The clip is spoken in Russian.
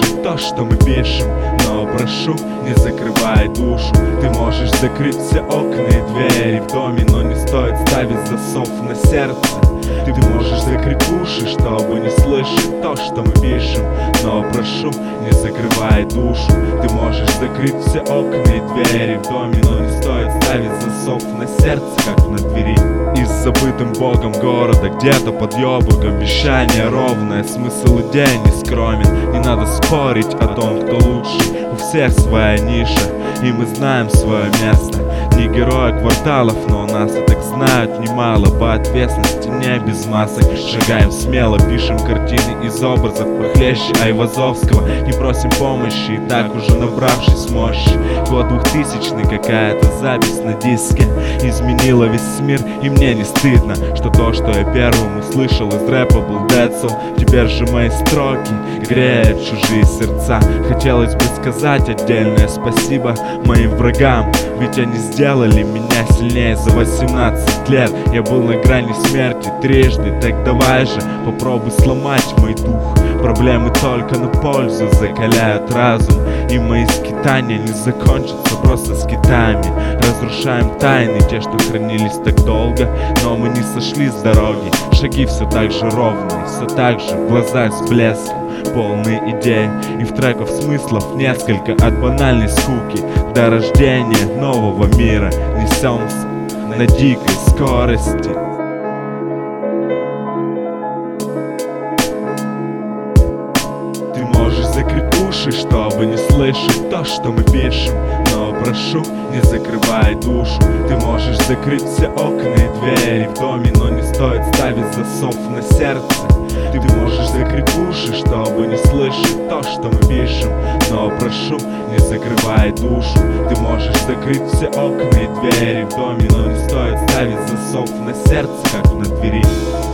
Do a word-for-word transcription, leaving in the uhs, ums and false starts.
слышать то, что мы пишем, но прошу, не закрывай душу. Ты можешь закрыть все окна и двери в доме, но не стоит ставить засов на сердце. Ты можешь закрыть уши, чтобы не слышать то, что мы пишем, но прошу, не закрывай душу. Ты можешь закрыть все окна и двери в доме, но не стоит ставить засов на сердце, как на двери. И с забытым богом города, где-то под Йобургом, вещание ровное, смысл идей не скромен. Не надо спорить о том, кто лучше, у всех своя ниша, и мы знаем свое место. Не герои кварталов, но нас и так знают немало. По ответственности не без масок, шагаем смело, пишем картины из образов похлеще Айвазовского. Не просим помощи, и так уже набравшись мощи. Год двухтысячный, какая-то запись на диске изменила весь мир, и мне не стыдно, что то, что я первым услышал из рэпа, был Децл. Теперь же мои строки греют чужие сердца. Хотелось бы сказать отдельное спасибо моим врагам, ведь они сделали меня сильнее за восемнадцать лет. Я был на грани смерти трижды, так давай же попробуй сломать мой дух. Проблемы только на пользу закаляют разум, и мои скитания не закончатся просто скитами. Разрушаем тайны, те, что хранились так долго, но мы не сошли с дороги. Шаги все так же ровные, все так же в глазах с блеском, полные идей и в треков смыслов несколько. От банальной скуки до рождения нового мира несемся на дикой скорости. Ты можешь закрыть уши, чтобы не слышать то, что мы пишем, но прошу, не закрывай душу. Ты можешь закрыть все окна и двери в доме, но не стоит ставить засов на сердце. Ты можешь закрыть уши, чтобы не слышать то, что мы пишем, но прошу, не закрывай душу. Ты можешь закрыть все окна и двери в доме, но не стоит ставить засов на сердце, как на двери.